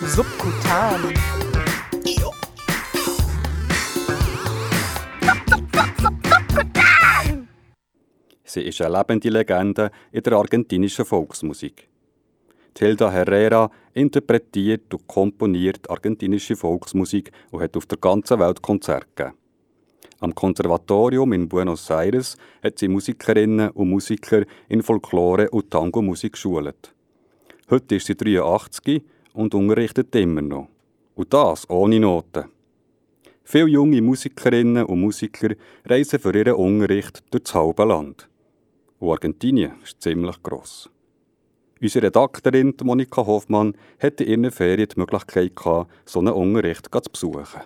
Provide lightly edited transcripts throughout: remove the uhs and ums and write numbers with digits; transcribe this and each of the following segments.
Subkutan. Sie ist eine lebende Legende in der argentinischen Volksmusik. Hilda Herrera interpretiert und komponiert argentinische Volksmusik und hat auf der ganzen Welt Konzerte gegeben. Am Konservatorium in Buenos Aires hat sie Musikerinnen und Musiker in Folklore und Tango-Musik geschult. Heute ist sie 83 und unterrichtet immer noch. Und das ohne Noten. Viele junge Musikerinnen und Musiker reisen für ihren Unterricht durch das halbe Land. Und Argentinien ist ziemlich gross. Unsere Redaktorin Monika Hoffmann hatte in ihren Ferien die Möglichkeit gehabt, so einen Unterricht zu besuchen.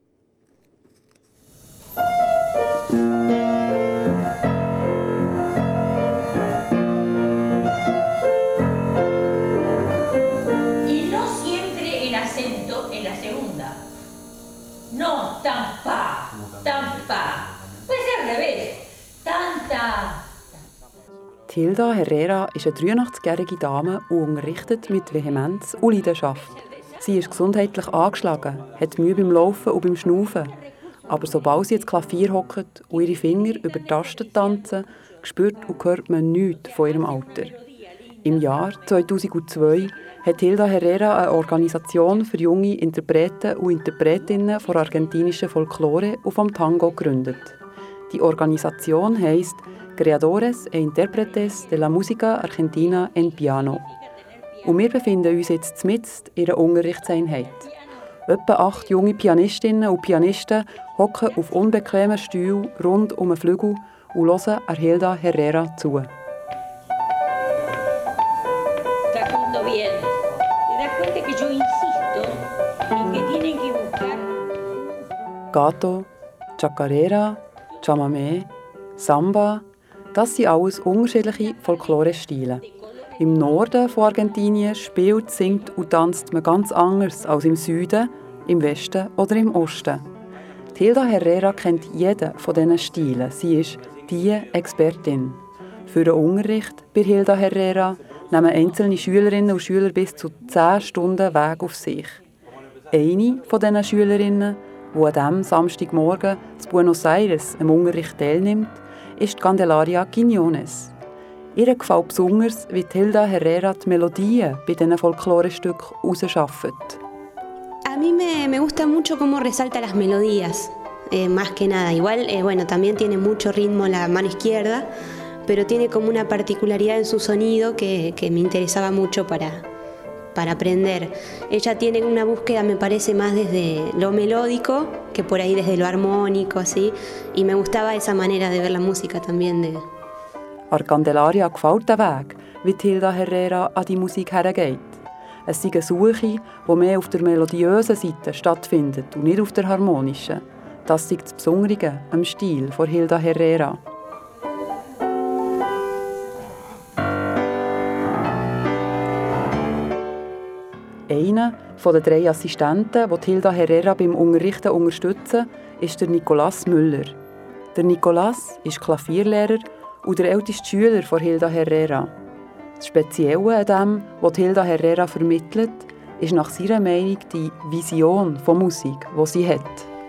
Y no siempre el acento en la segunda. No, tampa, tampa. Puede ser al revés. Tanta. Hilda Herrera ist eine 83-jährige Dame und unterrichtet mit Vehemenz und Leidenschaft. Sie ist gesundheitlich angeschlagen, hat Mühe beim Laufen und beim Schnaufen. Aber sobald sie ins Klavier hockt und ihre Finger über die Tasten tanzen, spürt und hört man nichts von ihrem Alter. Im Jahr 2002 hat Hilda Herrera eine Organisation für junge Interpreten und Interpretinnen von argentinischer Folklore und vom Tango gegründet. Die Organisation heisst Creadores e Intérpretes de la Música Argentina en Piano. Und wir befinden uns jetzt mitten in einer Unterrichtseinheit. Etwa 8 junge Pianistinnen und Pianisten hocken auf unbequemen Stühlen rund um den Flügel und hören Hilda Herrera zu. Facundo, bien. ¿Te das cuenta que yo insisto en que tienen que buscar? Gato, Chacarera, Chamamé, Samba, das sind alles unterschiedliche Folklore-Stile. Im Norden von Argentinien spielt, singt und tanzt man ganz anders als im Süden, im Westen oder im Osten. Hilda Herrera kennt jeden von diesen Stilen. Sie ist die Expertin. Für den Unterricht bei Hilda Herrera nehmen einzelne Schülerinnen und Schüler bis zu 10 Stunden Weg auf sich. Eine von diesen Schülerinnen, die an diesem Samstagmorgen in Buenos Aires am Unterricht teilnimmt, ist Candelaria Quiñones. Ihr gefällt besonders, wie Hilda Herrera die Melodien bei diesen Folklorestücken herausarbeitet. A mí me gusta mucho cómo resalta las melodías, más que nada. Igual, bueno, también tiene mucho ritmo la mano izquierda, pero tiene como una particularidad en su sonido que me interesaba mucho para aprender. Ella tiene una búsqueda, me parece, más desde lo melódico que por ahí desde lo armónico, así. Y me gustaba esa manera de ver la música también. Candelaria gefällt der Weg, wie Hilda Herrera an die Musik hergeht. Es ist eine Suche, die mehr auf der melodiösen Seite stattfindet und nicht auf der harmonischen. Das ist das Besondere am Stil von Hilda Herrera. Einer der 3 Assistenten, die Hilda Herrera beim Unterrichten unterstützen, ist der Nicolas Müller. Der Nicolas ist Klavierlehrer und der älteste Schüler von Hilda Herrera. Das Spezielle an dem, was Hilda Herrera vermittelt, ist nach seiner Meinung die Vision von Musik, die sie hat.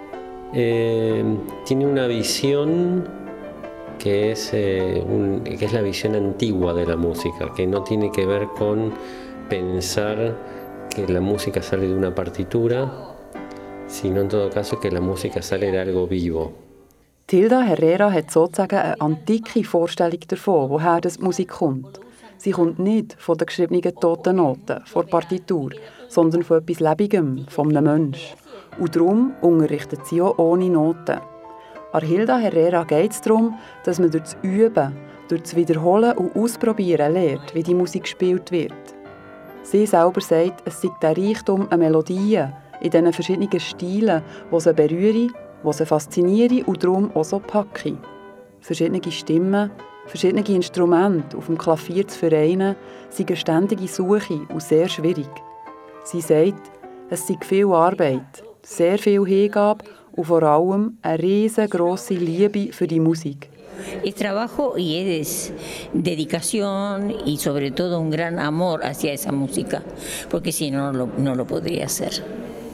Tiene una visión que es la visión antigua de la música, que no tiene que ver con pensar que la música sale de una partitura, sino en todo caso que la música sale de algo vivo. Hilda Herrera hat sozusagen eine antike Vorstellung davon, woher die Musik kommt. Sie kommt nicht von den geschriebenen toten Noten, von der Partitur, sondern von etwas Lebigem, von einem Menschen. Und darum unterrichtet sie auch ohne Noten. An Hilda Herrera geht es darum, dass man durch das Üben, durch das Wiederholen und Ausprobieren lernt, wie die Musik gespielt wird. Sie selber sagt, es sei der Reichtum an Melodien in diesen verschiedenen Stilen, die sie berühren, die sie faszinieren und darum auch so packen. Verschiedene Stimmen, verschiedene Instrumente auf dem Klavier zu vereinen, sind eine ständige Suche und sehr schwierig. Sie sagt, es sei viel Arbeit, sehr viel Hingabe und vor allem eine riesengroße Liebe für die Musik. Es trabajo y es dedicación y sobre todo un gran amor hacia esa música, porque si no, no lo podría hacer.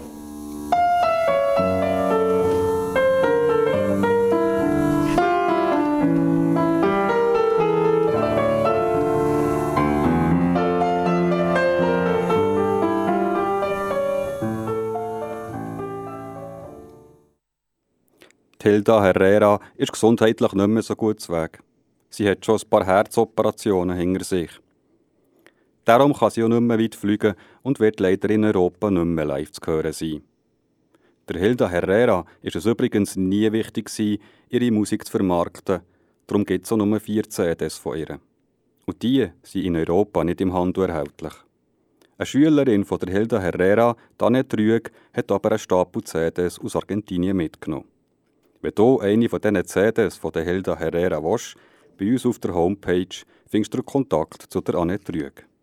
Hilda Herrera ist gesundheitlich nicht mehr so gut zu Weg. Sie hat schon ein paar Herzoperationen hinter sich. Darum kann sie auch nicht mehr weit fliegen und wird leider in Europa nicht mehr live zu hören sein. Der Hilda Herrera ist es übrigens nie wichtig gewesen, ihre Musik zu vermarkten. Darum gibt es auch nur 4 CDs von ihr. Und die sind in Europa nicht im Handel erhältlich. Eine Schülerin von der Hilda Herrera, Danette Rüegg, hat aber einen Stapel CDs aus Argentinien mitgenommen. Wenn du eine von diesen CDs von der Hilda Herrera willst, bei uns auf der Homepage findest du Kontakt zu der Annette Rüegg.